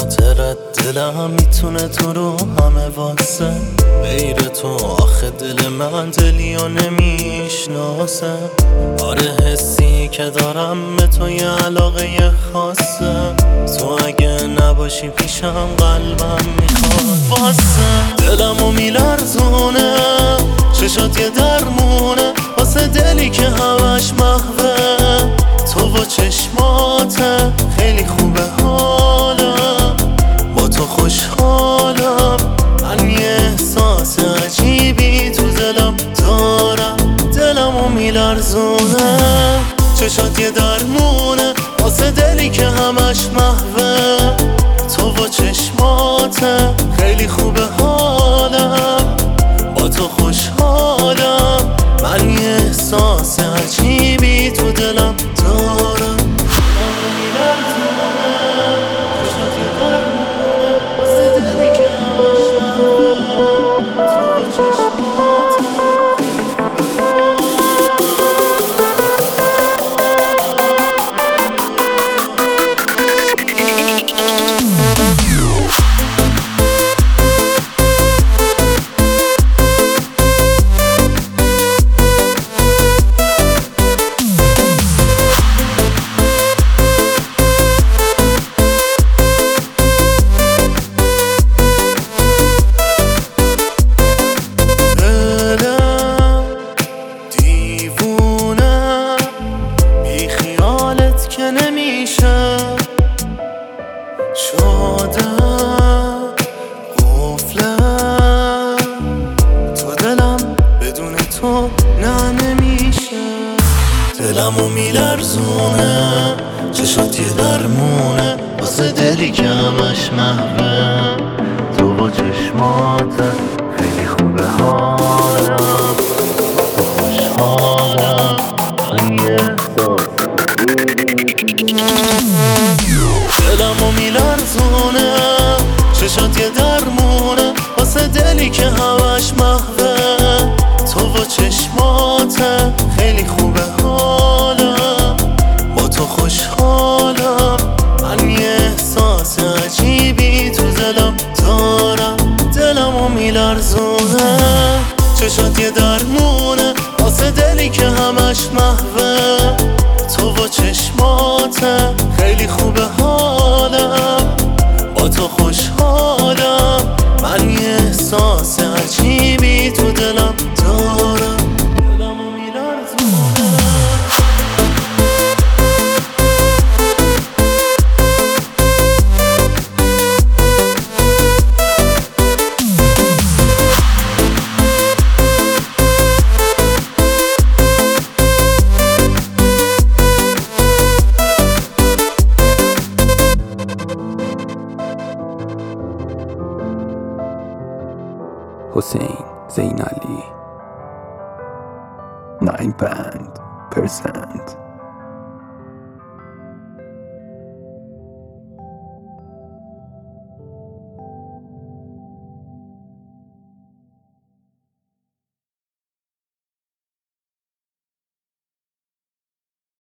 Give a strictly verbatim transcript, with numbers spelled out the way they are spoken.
خاطرت دلم میتونه تو رو همه واسه غیر تو آخه دل من دلیو نمیشناسه. آره حسی که دارم به تو یه علاقه خاصه، تو اگه نباشی پیشم قلبم میخواد واسه دلمو میلرزونه، چشات یه درمونه واسه دلی که همش محوه. تو و چشماته خیلی خوبه حالم، با تو خوشحالم. من یه احساس عجیبی تو دلم دارم، دلمو میلرزونه. چشات یه درمونه واسه دلی که همش محوه. تو و چشماته خیلی خوبه حالم، با تو خوشحالم. من یه احساس عجیبی تو دلم دارم. شدم قفلم تو دلم، بدون تو نه نمیشه. دلمو میلرزونه، چشات یه درمونه واسه دلی که همش محوه. تو با چشمات خیلی خوبه حالم، تو خوشحالم. من یه دلمو میلرزونه، چشات یه درمونه واسه دلی که همش محوه. تو و چشمات خیلی خوبه حالم، با تو خوشحالم. من یه احساس عجیبی تو دلم دارم، دلمو میلرزونه. چشات یه درمونه واسه دلی که همش محوه. تو و چشمات خیلی خوبه حالم، با تو خوشحالم. من یه احساس عجیبی تو دلم دارم، دلمو میلرزونه. حسین زین علی نود پرسنت